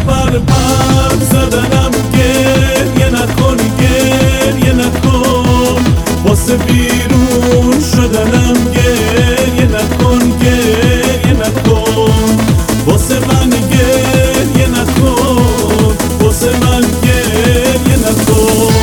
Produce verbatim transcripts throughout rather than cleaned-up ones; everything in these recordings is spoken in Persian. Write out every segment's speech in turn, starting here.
پر پر زدنم گریه نکن گریه نکن واسه بیرون شدنم گریه نکن گریه نکن واسه من گریه نکن واسه من گریه نکن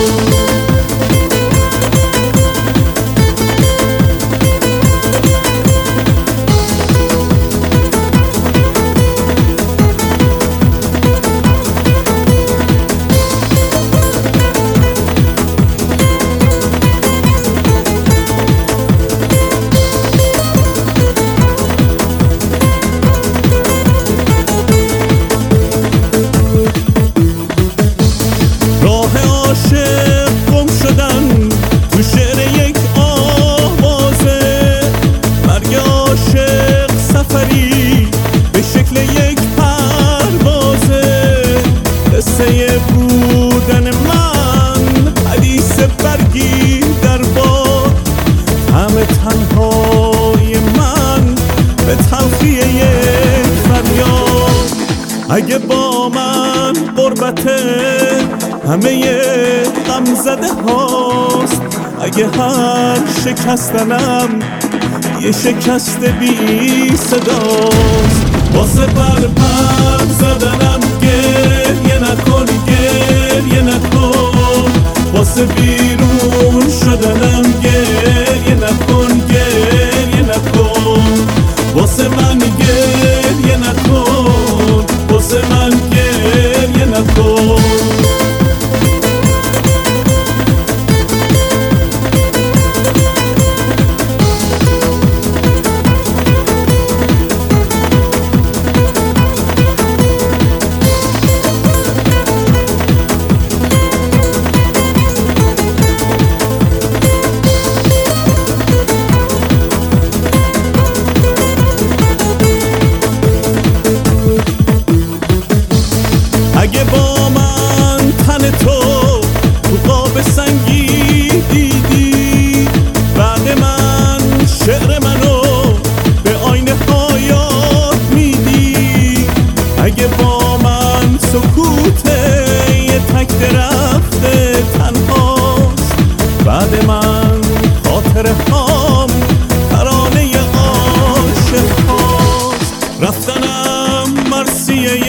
عاشق گم شدن تو شعر یک آوازه مرگ عاشق سفری به شکل یک پروازه قصه بودن من حدیث برگی در باد همه تنهای من به تلخی یک فریاد اگه با من غربته همه غم زده هاست اگه هر شکستنم یه شکست بی صداست واسه پر پر زدنم گریه نکن گریه نکن واسه بیرون شدنم گریه نکن گریه نکن واسه من گریه نکن واسه من گریه نکن اگه با من تن تو تو قاب سنگی دیدی بعد من شعر منو به آینه حیات میدی اگه با من سکوت یه تک درخت تنهاست بعد من خاطر هام ترانه عاشق هاست رفتنم مرثیه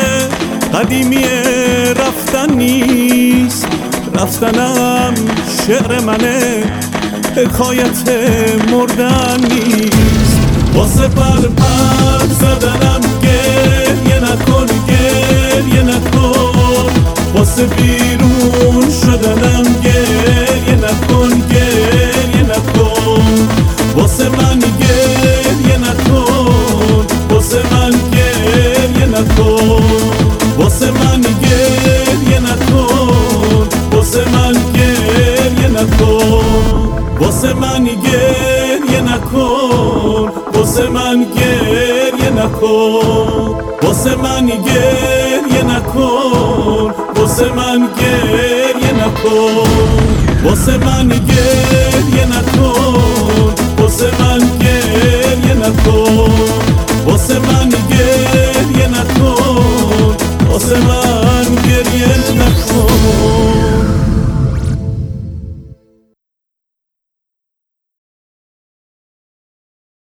قدیمیه رفتن نیست رفتنم شعر منه حکایت مردن نیست واسه پر پر زدنم گریه نکن گریه نکن واسه بیرون شدنم گریه نکن گریه نکن واسه من گریه نکن واسه من گریه نکن واسه من گریه نکن واسه من گریه نکن واسه من گریه نکن واسه من گریه نکن واسه من گریه نکن واسه من گریه نکن واسه من گریه نکن واسه من گریه نکن واسه من گریه نکن واسه من گریه نکن